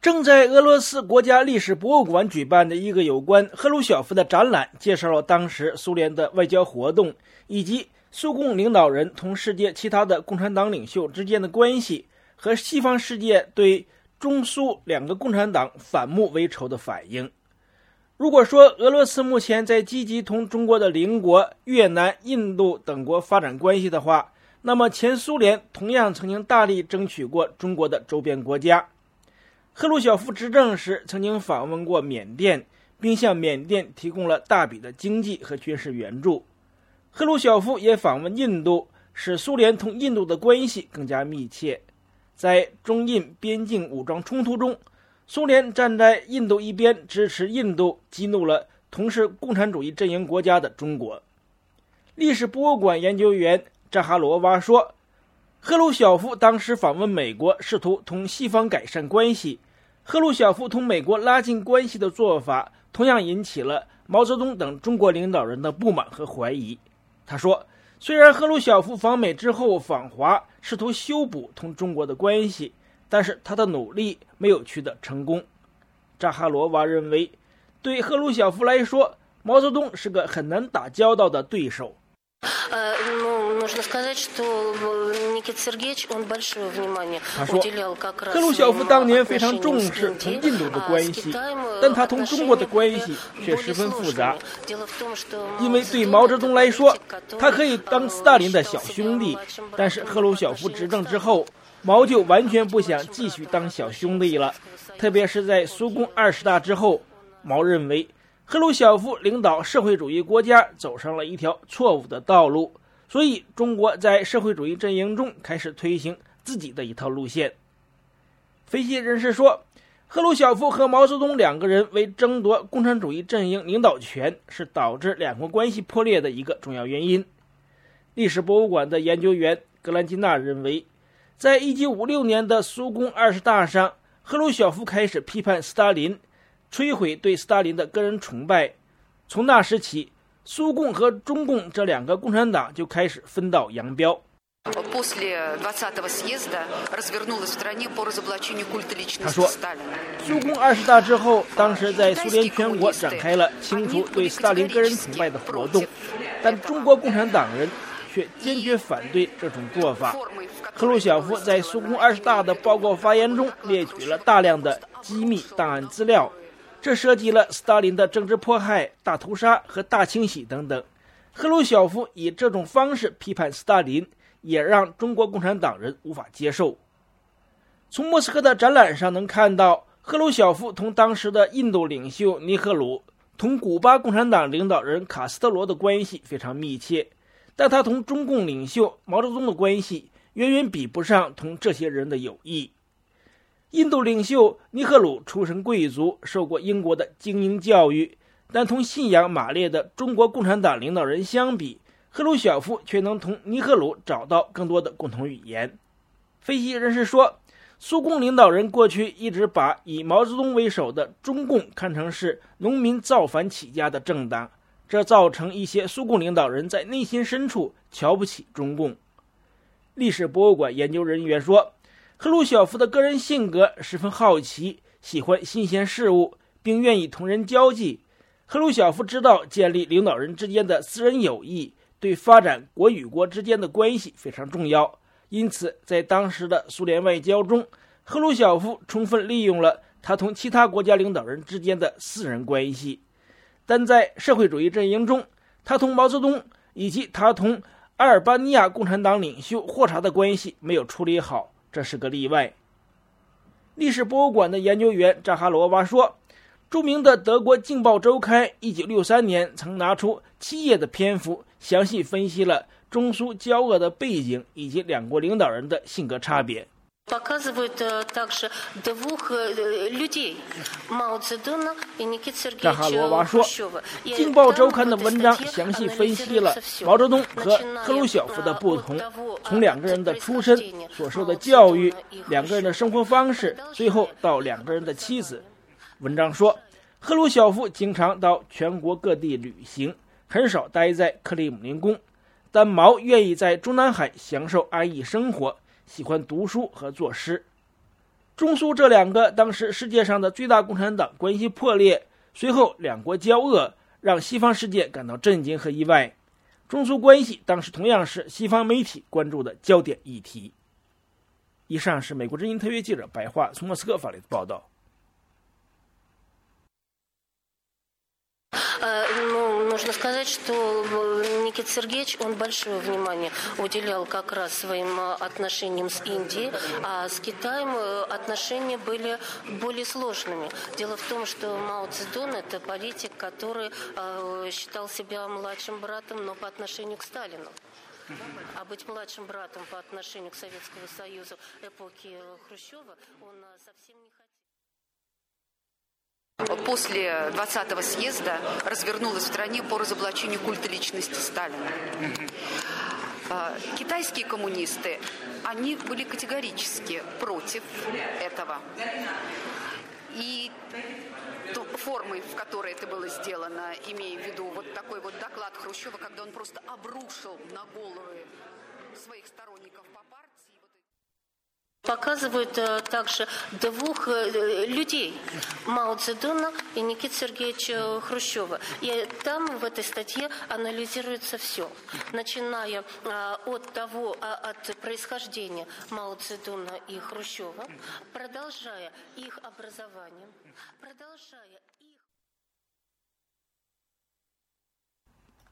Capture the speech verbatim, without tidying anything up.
正在俄罗斯国家历史博物馆举办的一个有关赫鲁晓夫的展览，介绍了当时苏联的外交活动，以及苏共领导人同世界其他的共产党领袖之间的关系，和西方世界对中苏两个共产党反目为仇的反应。如果说俄罗斯目前在积极同中国的邻国越南、印度等国发展关系的话，那么前苏联同样曾经大力争取过中国的周边国家。赫鲁晓夫执政时曾经访问过缅甸，并向缅甸提供了大笔的经济和军事援助。赫鲁晓夫也访问印度，使苏联同印度的关系更加密切。在中印边境武装冲突中，苏联站在印度一边，支持印度，激怒了同是共产主义阵营国家的中国。历史博物馆研究员扎哈罗娃说，赫鲁晓夫当时访问美国，试图同西方改善关系。赫鲁晓夫同美国拉近关系的做法，同样引起了毛泽东等中国领导人的不满和怀疑。他说，虽然赫鲁晓夫访美之后访华，试图修补同中国的关系，但是他的努力没有取得成功。扎哈罗娃认为，对赫鲁晓夫来说，毛泽东是个很难打交道的对手。他说，赫鲁晓夫当年非常重视同印度的关系，但他同中国的关系却十分复杂。因为对毛泽东来说，他可以当斯大林的小兄弟，但是赫鲁晓夫执政之后，毛就完全不想继续当小兄弟了。特别是在苏共二十大之后，毛认为赫鲁晓夫领导社会主义国家走上了一条错误的道路，所以中国在社会主义阵营中开始推行自己的一套路线。分析人士说，赫鲁晓夫和毛泽东两个人为争夺共产主义阵营领导权，是导致两国关系破裂的一个重要原因。历史博物馆的研究员格兰基纳认为，在一九五六年的苏共二十大上，赫鲁晓夫开始批判斯大林，摧毁对斯大林的个人崇拜。从那时起，苏共和中共这两个共产党就开始分道扬镳。他说，苏共二十大之后，当时在苏联全国展开了清除对斯大林个人崇拜的活动，但中国共产党人却坚决反对这种做法。赫鲁晓夫在苏共二十大的报告发言中列举了大量的机密档案资料，这涉及了斯大林的政治迫害、大屠杀和大清洗等等。赫鲁晓夫以这种方式批判斯大林，也让中国共产党人无法接受。从莫斯科的展览上能看到，赫鲁晓夫同当时的印度领袖尼赫鲁、同古巴共产党领导人卡斯特罗的关系非常密切，但他同中共领袖毛泽东的关系远远比不上同这些人的友谊。印度领袖尼赫鲁出身贵族，受过英国的精英教育，但同信仰马列的中国共产党领导人相比，赫鲁晓夫却能同尼赫鲁找到更多的共同语言。分析人士说，苏共领导人过去一直把以毛泽东为首的中共看成是农民造反起家的政党，这造成一些苏共领导人在内心深处瞧不起中共。历史博物馆研究人员说，赫鲁晓夫的个人性格十分好奇，喜欢新鲜事物，并愿意同人交际。赫鲁晓夫知道建立领导人之间的私人友谊对发展国与国之间的关系非常重要，因此在当时的苏联外交中，赫鲁晓夫充分利用了他同其他国家领导人之间的私人关系。但在社会主义阵营中，他同毛泽东以及他同阿尔巴尼亚共产党领袖霍查的关系没有处理好，这是个例外。历史博物馆的研究员扎哈罗娃说，著名的德国《镜报周刊》一九六三年曾拿出七页的篇幅，详细分析了中苏交恶的背景以及两国领导人的性格差别。扎哈罗娃说，《镜报周刊》的文章详细分析了毛泽东和赫鲁晓夫的不同，从两个人的出身、所受的教育、两个人的生活方式，最后到两个人的妻子。文章说，赫鲁晓夫经常到全国各地旅行，很少待在克里姆林宫，但毛愿意在中南海享受安逸生活，喜欢读书和作诗。 中苏这两个当时世界上的最大共产党关系破裂，随后两国交恶，让西方世界感到震惊和意外。中苏关系当时同样是西方媒体关注的焦点议题。以上是美国之音特约记者白桦从莫斯科发来的报道。 Нужно сказать, что Никита Сергеевич, он большое внимание уделял как раз своим отношениям с Индией, а с Китаем отношения были более сложными. Дело в том, что Мао Цзэдун – это политик, который считал себя младшим братом, но по отношению к Сталину. А быть младшим братом по отношению к Советскому Союзу эпохи Хрущева он совсем не хотел. После двадцатого съезда развернулась в стране по разоблачению культа личности Сталина. Китайские коммунисты, они были категорически против этого. И формы, в которой это было сделано, имея в виду вот такой вот доклад Хрущева, когда он просто обрушил на головы своих сторонников по партии. Показывают также двух людей, Мао Цзэдуна и Никиты Сергеевича Хрущева. И там в этой статье анализируется все, начиная от того, от происхождения Мао Цзэдуна и Хрущева, продолжая их образование, продолжая